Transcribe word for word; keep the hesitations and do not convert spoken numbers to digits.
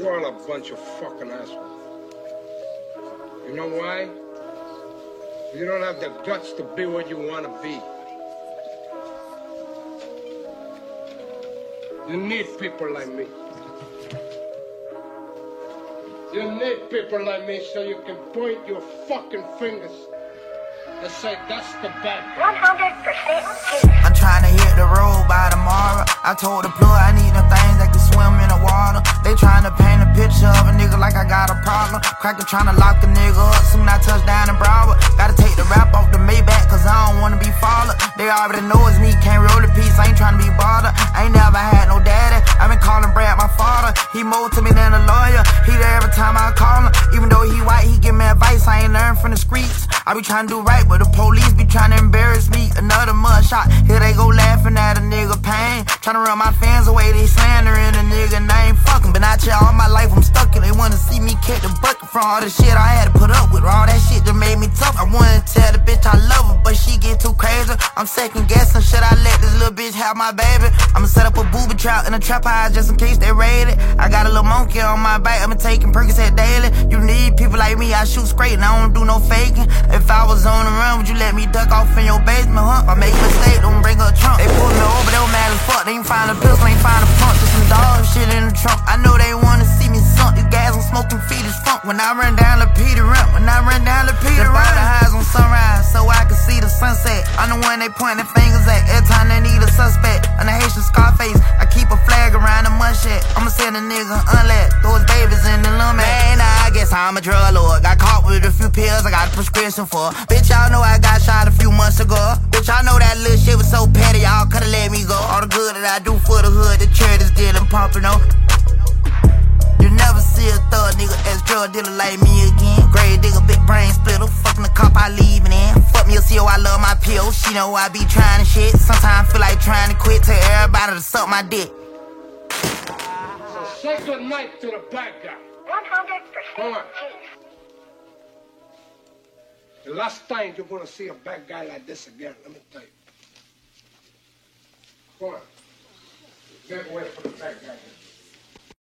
You're all a bunch of fucking assholes. You know why? You don't have the guts to be what you want to be. You need people like me. You need people like me so you can point your fucking fingers and say, that's the bad guy. one hundred percent I'm trying to hit the road by tomorrow. I told the plug I need them things that can swim in the water. They trying to paint a picture of a nigga like I got a problem. Cracker trying to lock a nigga up. Soon I touch down in Broward. Gotta take the rap off the Maybach cause I don't wanna be followed. They already know it's me, can't roll the piece, I ain't trying to be bothered. I ain't never had no daddy, I been calling Brad my father. He more to me than a lawyer, he there every time I call him. Even though he white, he give me advice, I ain't learned from the streets. I be trying to do right, but the police be trying to embarrass me. Another mud shot, here they go laughing at a nigga pain. Trying to run my fans away, they slandering a nigga name. Fucking been out here all my life, I'm stuck and they wanna see me kick the bucket from all the shit I had to put up with. All that shit that made me tough. I wanna tell the bitch I love her, but she get too crazy. I'm second guessing, should I let this little bitch have my baby? I'ma set up a booby trap in a trap house just in case they raid it. I got a little monkey on my back, I'ma taking Percocet daily. You need people like me, I shoot straight and I don't do no faking. If I was on the run, would you let me duck off in your basement, huh? If I make a mistake, don't bring her trunk. They pulled me over, they were mad as fuck. They ain't find a pistol, ain't find a pump. Just some dog shit in the trunk. I know they wanna see me sunk. This gas, I'm smoking feet is funk. When I run down the Peter Ramp, when I run down the Peter Ramp, the highs on sunrise, so I can see the sunset. I'm the one they pointing fingers at every time they need a suspect. I'm the Haitian Scarface, I keep a flag around the mushhead. I'ma send a nigga unlet, throw his babies in the lumber. Man, I guess I'm a drug lord. Got caught with a few pills I got a prescription for. Bitch, y'all know I got shot a few months ago. Bitch, I know that little shit was so petty, y'all coulda let me go. All the good that I do for the hood, the charity's dealing pumping on. You never see a thug nigga as drug dealer like me again. Grave digger, big brain splitter, fucking the cop I leaving in. Fuck me a C O, I love my P O. She know I be trying to shit. Sometimes I feel like trying to quit. Tell everybody to suck my dick. So say good night to the bad guy. one hundred percent Come on. The last time you're gonna see a bad guy like this again, let me tell you. Come on. Get away from the bad guy.